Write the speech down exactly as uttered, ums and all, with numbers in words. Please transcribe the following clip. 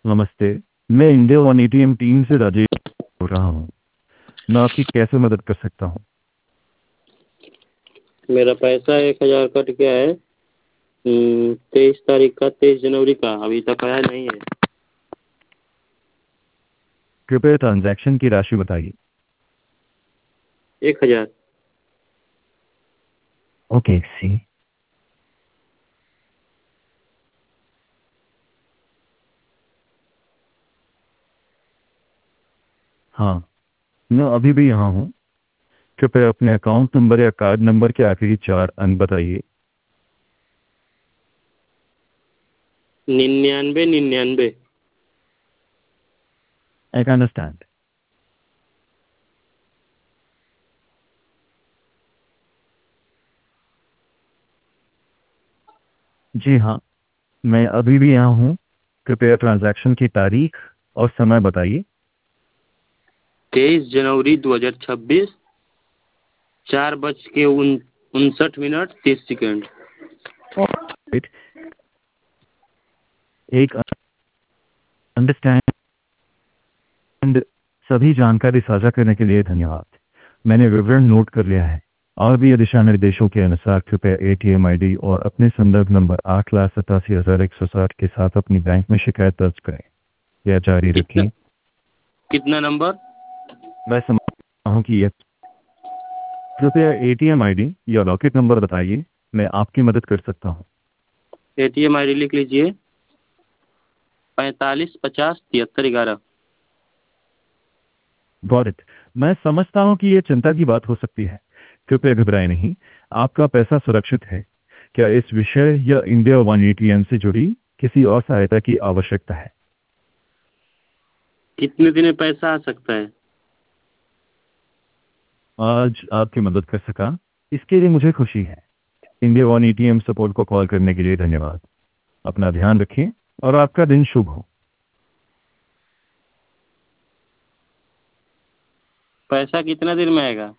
नमस्ते। मैं India one ATM team से राजेश बोल रहा हूँ। मैं आपकी कैसे मदद कर सकता हूँ? मेरा पैसा एक हजार कट गया है। तेईस तारीख का, तेईस जनवरी का, अभी तक आया नहीं है। कृपया ट्रांजैक्शन की राशि बताइए। एक हजार। ओके सी। हाँ, मैं अभी भी यहाँ हूँ। कृपया अपने अकाउंट नंबर या कार्ड नंबर के आखिरी चार अंक बताइए। निन्यानवे निन्यानवे। I can understand. जी हाँ, मैं अभी भी यहाँ हूँ। कृपया ट्रांजैक्शन की तारीख और समय बताइए। तेईस जनवरी दो हजार छब्बीस, चार बज के उन उनसठ मिनट तीस सेकेंड। Right. एक अंडरस्टैंड। सभी जानकारी साझा करने के लिए धन्यवाद। मैंने विवरण नोट कर लिया है। और भी दिशा निर्देशों के अनुसार कृपया एटीएम आईडी और अपने संदर्भ नंबर आठ लाख सतासी हजार एक सौ साठ के साथ अपनी बैंक में शिकायत दर्ज करें। यह जारी कितना रखिए। कितना नंबर? मैं समझता हूँ कि यह कृपया एटीएम आईडी या लॉकेट नंबर बताइए। मैं आपकी मदद कर सकता हूँ। एटीएम आई डी लिख लीजिए। पैंतालीस पचास तिहत्तर ग्यारह। Got it. मैं समझता हूँ कि यह चिंता की बात हो सकती है। कृपया घबराएं नहीं। आपका पैसा सुरक्षित है। क्या इस विषय या इंडिया वन एटीएम से जुड़ी किसी और सहायता की आवश्यकता है? कितने दिन में पैसा आ सकता है? आज आपकी मदद कर सका, इसके लिए मुझे खुशी है। इंडिया वन एटीएम सपोर्ट को कॉल करने के लिए धन्यवाद। अपना ध्यान रखिए और आपका दिन शुभ हो। पैसा कितना देर में आएगा?